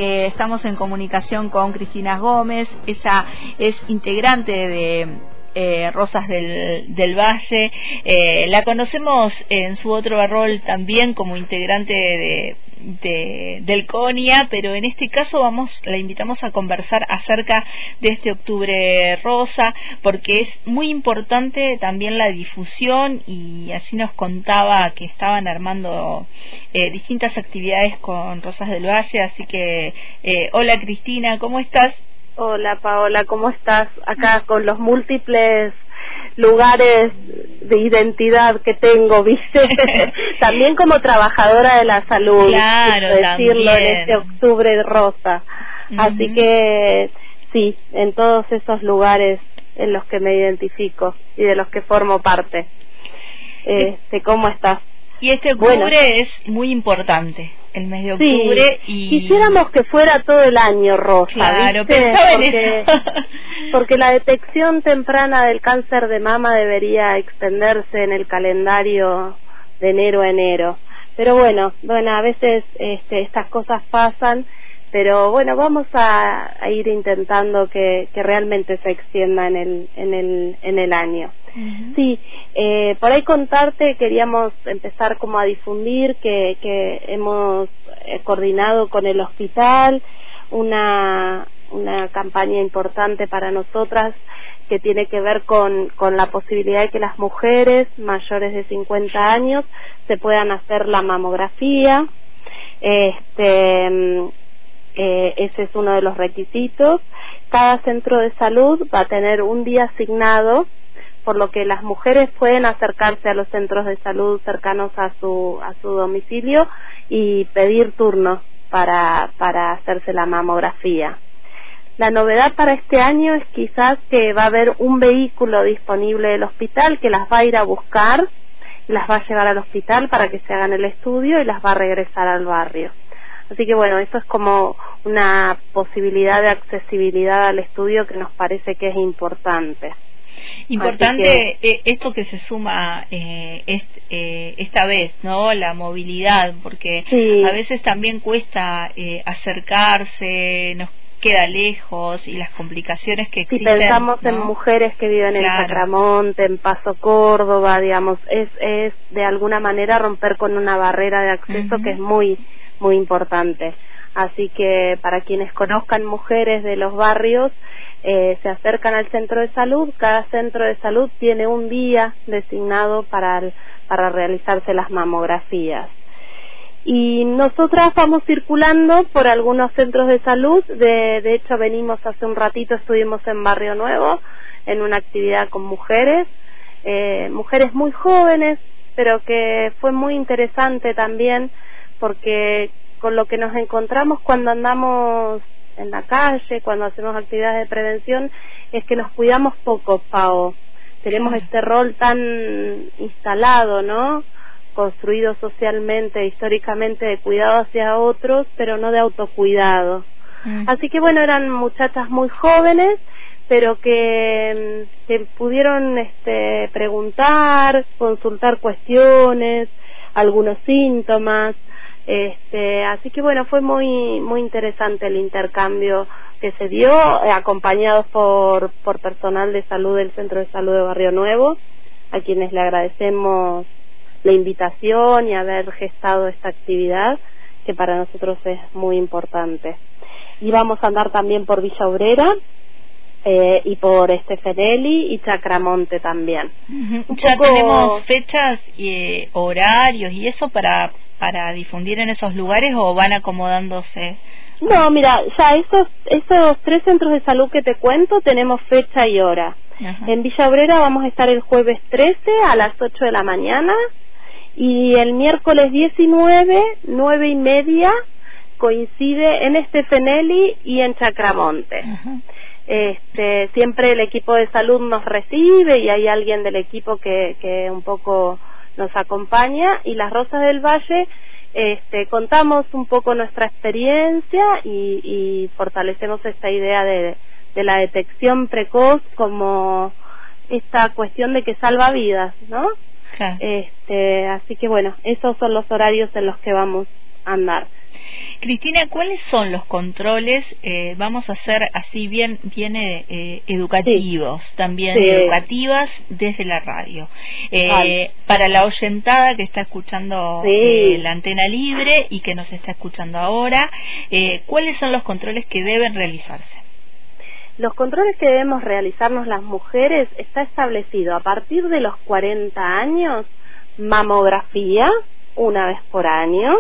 porque estamos en comunicación con Cristina Gómez. Ella es integrante de Rosas del Valle. La conocemos en su otro rol también como integrante del CONIA, pero en este caso la invitamos a conversar acerca de este Octubre Rosa, porque es muy importante también la difusión, y así nos contaba que estaban armando distintas actividades con Rosas del Valle. Así que hola Cristina, ¿cómo estás? Hola Paola, ¿cómo estás? Acá con los múltiples lugares de identidad que tengo, ¿viste? También como trabajadora de la salud, claro, decirlo también. En este Octubre Rosa. Así que sí, en todos esos lugares en los que me identifico y de los que formo parte. ¿Cómo estás? Y este octubre es muy importante, el mes de octubre. Sí, quisiéramos que fuera todo el año rosa, claro, ¿viste? Pensaba en eso. Porque la detección temprana del cáncer de mama debería extenderse en el calendario de enero a enero. Pero bueno, a veces estas cosas pasan, pero bueno, vamos a ir intentando que realmente se extienda en el año. Sí, por ahí contarte, queríamos empezar como a difundir que hemos coordinado con el hospital una campaña importante para nosotras que tiene que ver con la posibilidad de que las mujeres mayores de 50 años se puedan hacer la mamografía. Ese es uno de los requisitos. Cada centro de salud va a tener un día asignado, por lo que las mujeres pueden acercarse a los centros de salud cercanos a su domicilio y pedir turno para hacerse la mamografía. La novedad para este año es quizás que va a haber un vehículo disponible del hospital que las va a ir a buscar, y las va a llevar al hospital para que se hagan el estudio y las va a regresar al barrio. Así que bueno, eso es como una posibilidad de accesibilidad al estudio que nos parece que es importante. Importante esto que se suma esta vez, ¿no? La movilidad, porque sí, a veces también cuesta acercarse, nos queda lejos, y las complicaciones que existen. Si pensamos, ¿no?, en mujeres que viven en Sacramonte, en Paso Córdoba, digamos, es de alguna manera romper con una barrera de acceso que es muy, muy importante. Así que para quienes conozcan mujeres de los barrios, se acercan al centro de salud. Cada centro de salud tiene un día designado para realizarse las mamografías. Y nosotras vamos circulando por algunos centros de salud. De hecho, venimos hace un ratito, estuvimos en Barrio Nuevo en una actividad con mujeres muy jóvenes, pero que fue muy interesante también, porque con lo que nos encontramos cuando andamos en la calle, cuando hacemos actividades de prevención, es que nos cuidamos poco, Pao. Tenemos este rol tan instalado, ¿no?, construido socialmente, históricamente, de cuidado hacia otros, pero no de autocuidado. Así que bueno, eran muchachas muy jóvenes, pero que pudieron preguntar, consultar cuestiones, algunos síntomas. Así que bueno, fue muy muy interesante el intercambio que se dio, acompañados por personal de salud del Centro de Salud de Barrio Nuevo, a quienes le agradecemos la invitación y haber gestado esta actividad, que para nosotros es muy importante. Y vamos a andar también por Villa Obrera y por Fenelli y Sacramonte también. Ya tenemos fechas y horarios y eso para difundir en esos lugares, ¿o van acomodándose? No, mira, ya esos 3 centros de salud que te cuento tenemos fecha y hora. En Villa Obrera vamos a estar el jueves 13 a las 8 de la mañana, y el miércoles 19, 9:30, coincide en Fenelli y en Sacramonte. Siempre el equipo de salud nos recibe y hay alguien del equipo que un poco nos acompaña, y las Rosas del Valle contamos un poco nuestra experiencia y fortalecemos esta idea de la detección precoz como esta cuestión de que salva vidas, ¿no? Claro. Así que bueno, esos son los horarios en los que vamos a andar. Cristina, ¿cuáles son los controles? Vamos a hacer así bien educativos, también educativas desde la radio. Para la oyentada que está escuchando la antena libre y que nos está escuchando ahora, ¿cuáles son los controles que deben realizarse? Los controles que debemos realizarnos las mujeres está establecido a partir de los 40 años, mamografía una vez por año.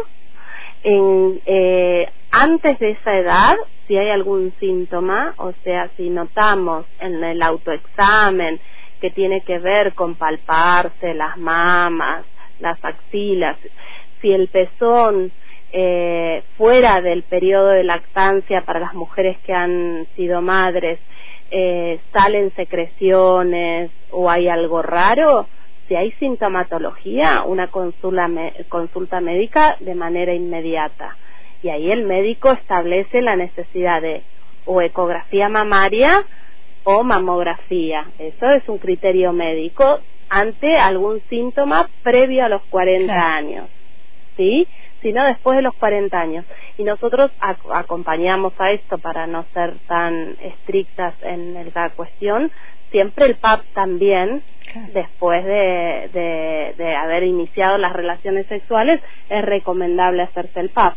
Antes de esa edad, si hay algún síntoma, o sea, si notamos en el autoexamen que tiene que ver con palparse las mamas, las axilas, si el pezón fuera del periodo de lactancia para las mujeres que han sido madres, salen secreciones o hay algo raro, si hay sintomatología, una consulta médica de manera inmediata. Y ahí el médico establece la necesidad de o ecografía mamaria o mamografía. Eso es un criterio médico ante algún síntoma previo a los 40 años, ¿sí? Sino después de los 40 años. Y nosotros acompañamos a esto para no ser tan estrictas en la cuestión. Siempre el PAP también, después de haber iniciado las relaciones sexuales, es recomendable hacerse el PAP.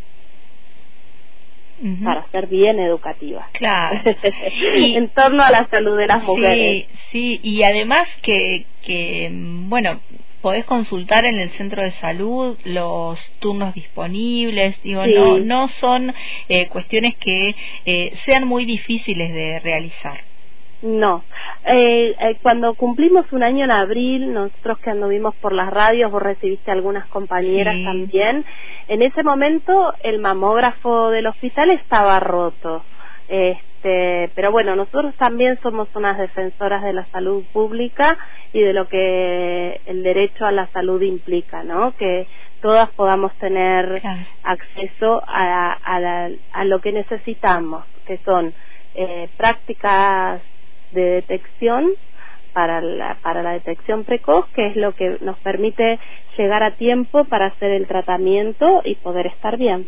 Para ser bien educativa. Claro. En torno a la salud de las mujeres. Sí, y además que bueno, podés consultar en el centro de salud los turnos disponibles, no son cuestiones que sean muy difíciles de realizar. No. Cuando cumplimos un año en abril, nosotros que anduvimos por las radios, vos recibiste algunas compañeras también, en ese momento el mamógrafo del hospital estaba roto. Pero bueno, nosotros también somos unas defensoras de la salud pública y de lo que el derecho a la salud implica, ¿no? Que todas podamos tener acceso a lo que necesitamos, que son prácticas de detección para la detección precoz, que es lo que nos permite llegar a tiempo para hacer el tratamiento y poder estar bien.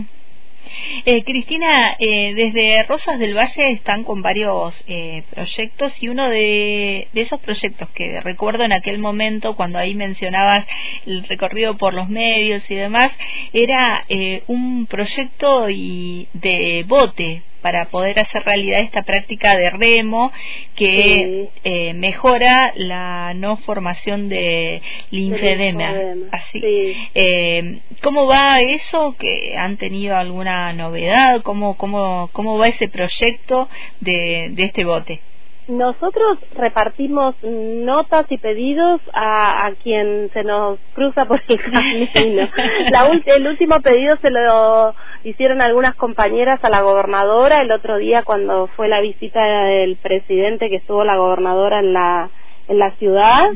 Cristina, desde Rosas del Valle están con varios proyectos, y uno de esos proyectos que recuerdo en aquel momento cuando ahí mencionabas el recorrido por los medios y demás, era un proyecto de bote para poder hacer realidad esta práctica de remo que mejora la no formación de linfedema. Así. ¿Cómo va eso? ¿Que han tenido alguna novedad? ¿Cómo va ese proyecto de este bote? Nosotros repartimos notas y pedidos a quien se nos cruza por el camino. El último pedido se lo hicieron algunas compañeras a la gobernadora el otro día cuando fue la visita del presidente, que estuvo la gobernadora en la ciudad.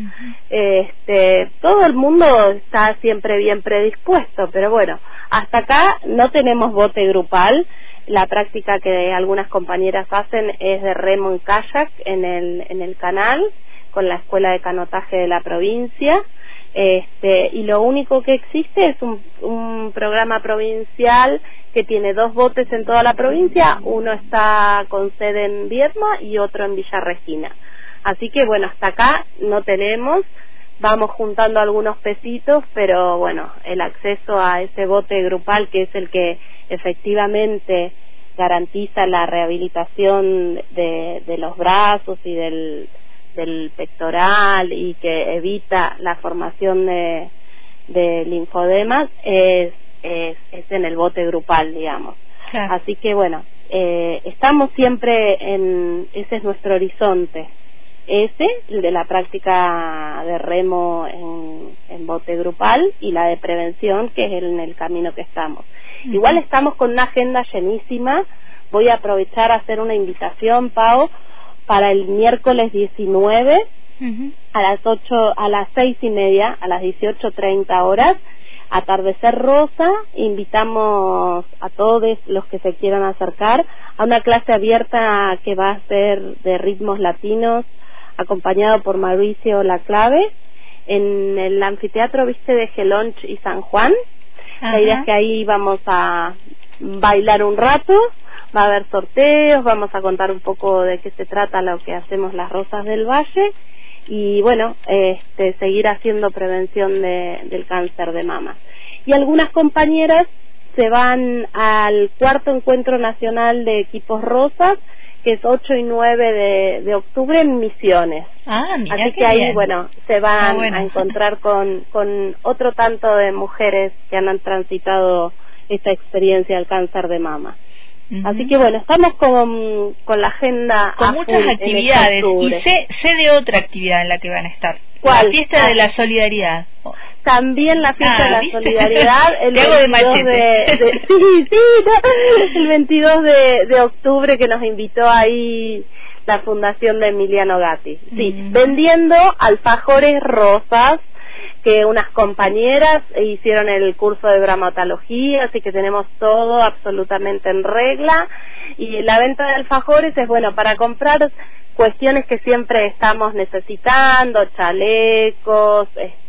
Todo el mundo está siempre bien predispuesto, pero bueno, hasta acá no tenemos bote grupal. La práctica que algunas compañeras hacen es de remo en kayak en el canal con la escuela de canotaje de la provincia, y lo único que existe es un programa provincial que tiene 2 botes en toda la provincia. Uno está con sede en Viedma y otro en Villa Regina. Así que bueno, hasta acá no tenemos, vamos juntando algunos pesitos, pero bueno, el acceso a ese bote grupal, que es el que efectivamente garantiza la rehabilitación de los brazos y del pectoral, y que evita la formación de linfodemas, es en el bote grupal, digamos. Claro. Así que bueno, estamos siempre ese es nuestro horizonte, el de la práctica de remo en bote grupal, y la de prevención, que es en el camino que estamos. Igual estamos con una agenda llenísima. Voy a aprovechar a hacer una invitación, Pau, para el miércoles 19 a las 6:30, a las 18:30 horas, Atardecer Rosa. Invitamos a todos los que se quieran acercar a una clase abierta que va a ser de ritmos latinos, acompañado por Mauricio Laclave, en el anfiteatro, de Gelonch y San Juan. La idea es que ahí vamos a bailar un rato, va a haber sorteos, vamos a contar un poco de qué se trata lo que hacemos las Rosas del Valle y bueno, seguir haciendo prevención del cáncer de mama. Y algunas compañeras se van al 4º Encuentro Nacional de Equipos Rosas, que es 8 y 9 de octubre en Misiones. Mira, así que ahí, bueno, se van a encontrar con otro tanto de mujeres que han transitado esta experiencia del cáncer de mama. Así que bueno, estamos con la agenda con muchas actividades y sé de otra actividad en la que van a estar. ¿Cuál? La fiesta de la solidaridad. También la fiesta de la solidaridad el 22 el 22 de octubre, que nos invitó ahí la fundación de Emiliano Gatti. Vendiendo alfajores rosas, que unas compañeras hicieron el curso de bromatología, así que tenemos todo absolutamente en regla. Y la venta de alfajores es bueno para comprar cuestiones que siempre estamos necesitando, chalecos,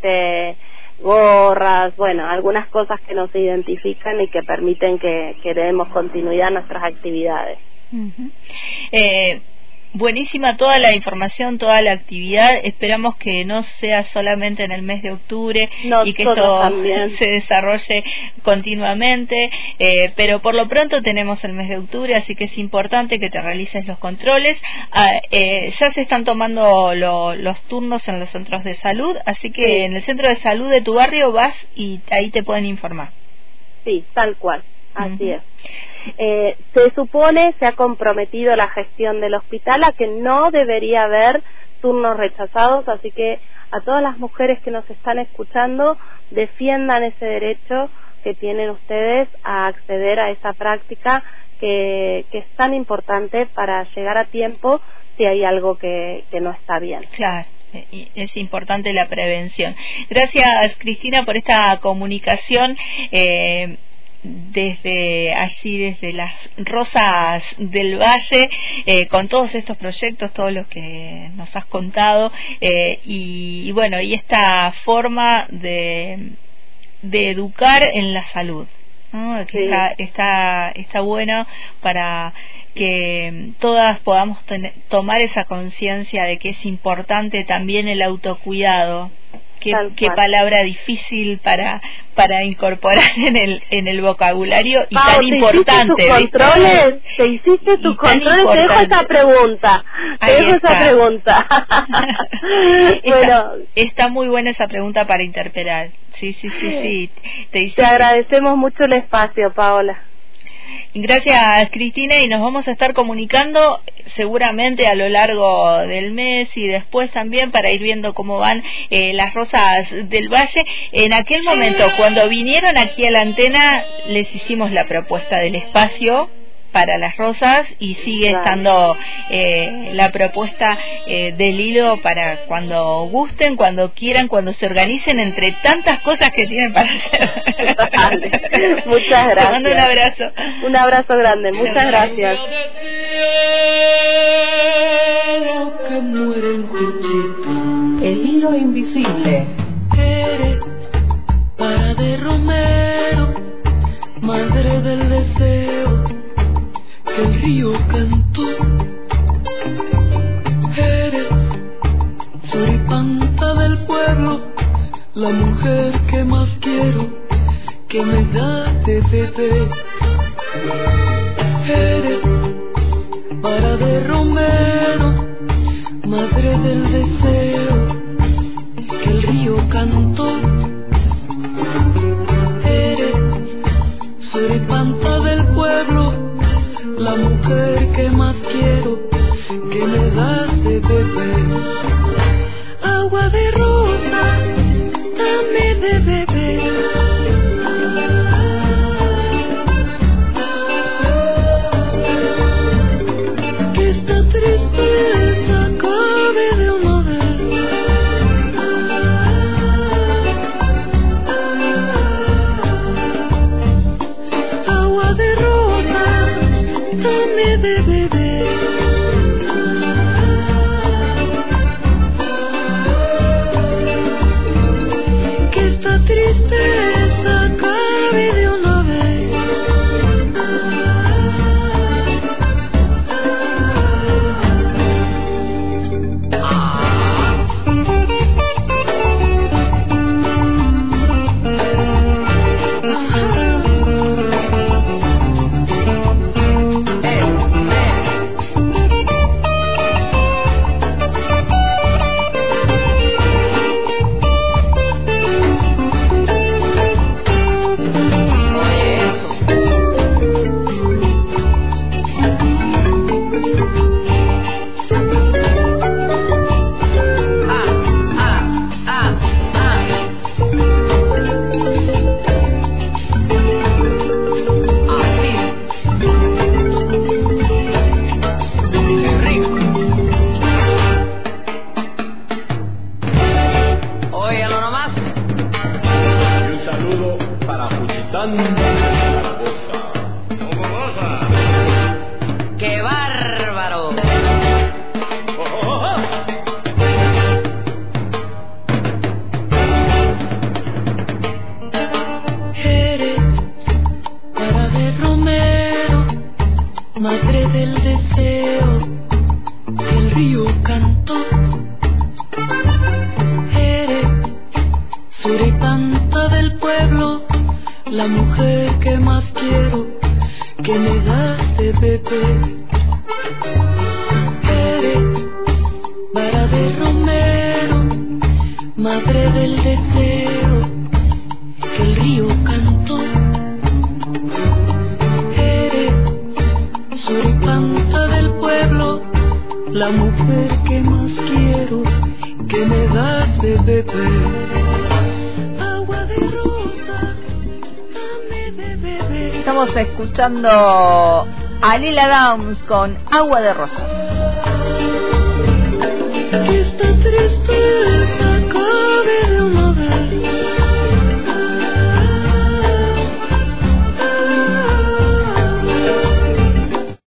gorras, bueno, algunas cosas que nos identifican y que permiten que le demos continuidad a nuestras actividades. Buenísima toda la información, toda la actividad. Esperamos que no sea solamente en el mes de octubre y que esto se desarrolle continuamente, pero por lo pronto tenemos el mes de octubre, así que es importante que te realices los controles. Ya se están tomando los turnos en los centros de salud, así que en el centro de salud de tu barrio vas y ahí te pueden informar. Sí, tal cual, así es. Se supone, se ha comprometido la gestión del hospital a que no debería haber turnos rechazados, así que a todas las mujeres que nos están escuchando, defiendan ese derecho que tienen ustedes a acceder a esa práctica que es tan importante para llegar a tiempo si hay algo que no está bien. Claro. Es importante la prevención. Gracias, Cristina, por esta comunicación. Desde allí, desde las Rosas del Valle, con todos estos proyectos, todos los que nos has contado, y bueno, y esta forma de educar en la salud, ¿no? Que está bueno para que todas podamos tomar esa conciencia de que es importante también el autocuidado. Qué palabra difícil para incorporar en el vocabulario y tan importante. ¿Te hiciste tus controles? Te dejo esa pregunta. Bueno, está muy buena esa pregunta para interpelar. Sí. Te agradecemos mucho el espacio, Paola. Gracias, Cristina, y nos vamos a estar comunicando seguramente a lo largo del mes y después también para ir viendo cómo van las Rosas del Valle. En aquel momento, cuando vinieron aquí a la antena, les hicimos la propuesta del espacio para las rosas y sigue estando la propuesta del hilo para cuando gusten, cuando quieran, cuando se organicen entre tantas cosas que tienen para hacer. Muchas gracias. Te mando un abrazo. Un abrazo grande, muchas gracias. El hilo invisible. Eres para de Romero, madre del deseo que el río cantó. Eres suripanta del pueblo, la mujer que más quiero, que me da de beber. Eres para de Romero, madre del deseo que el río cantó. Eres suripanta del pueblo, la mujer que más quiero, que me das de beber. Agua de rosa, dame de beber. Que esta tristeza acabe de una vez. Agua de rosa, dame de beber. Que esta tristeza acabe madre del deseo que el río cantó. Eres suripanta del pueblo, la mujer que más quiero, que me das de beber. Eres vara de romero, madre del deseo que el río cantó. Eres suripanta del pueblo, la mujer que más quiero, que me das de beber. Agua de rosa, dame de beber. Estamos escuchando a Lila Downs con Agua de Rosa.